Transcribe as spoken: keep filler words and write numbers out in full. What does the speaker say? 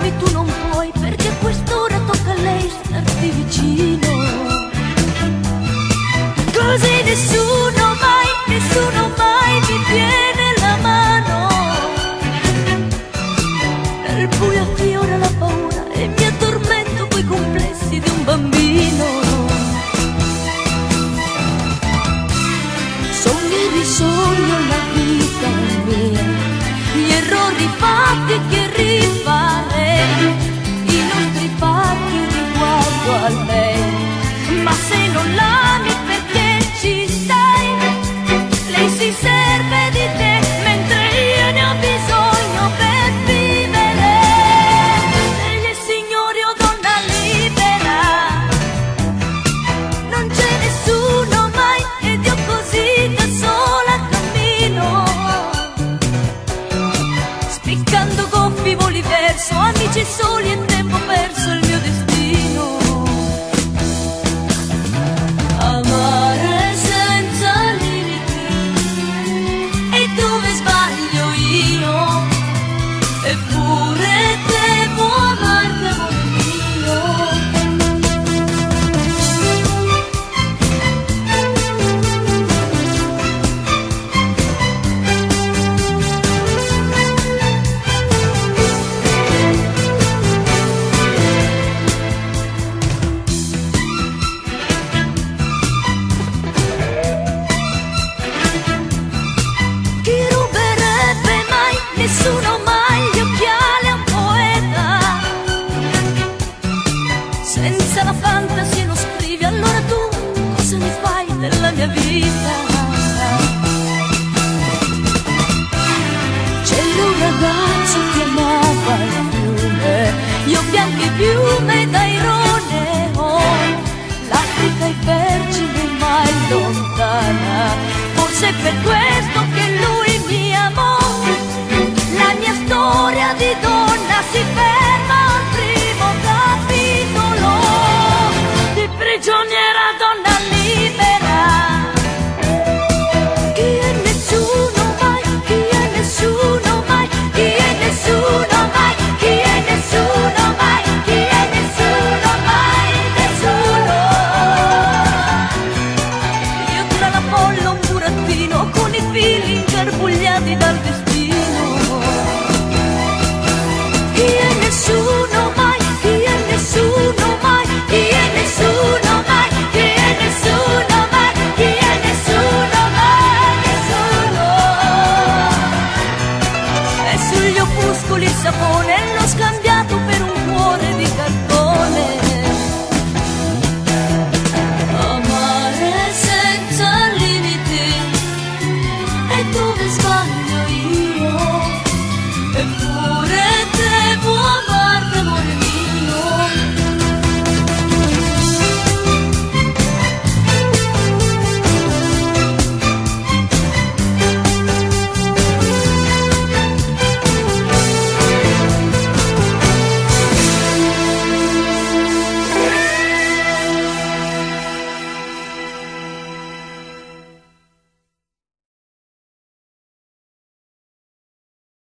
poi tu non puoi, perché a quest'ora tocca a lei starti vicino. Così nessuno mai, nessuno mai mi tiene la mano. Nel buio affiora la paura e mi addormento coi complessi di un bambino. Sogno e risogno la vita mia, gli errori fatti che rifarei, i nostri patti un riguardo a lei. Ma se non l'ami perché ci stai, lei si serve di te mentre io ne ho bisogno per vivere. Degli signori o donna libera, non c'è nessuno mai ed io così da sola cammino, spiccando gonfi voli verso amici soli e tempo perso il mio destino. Amare senza limiti, e dove sbaglio io, eppure devo amarti amore mio. Nessuno mai gli occhiali a un poeta, senza la fantasia non scrivi, allora tu cosa ne fai della mia vita? C'è un ragazzo che amava il fiume, io bianchi piume da irone, oh, l'Africa è vergine mai lontana, forse per questo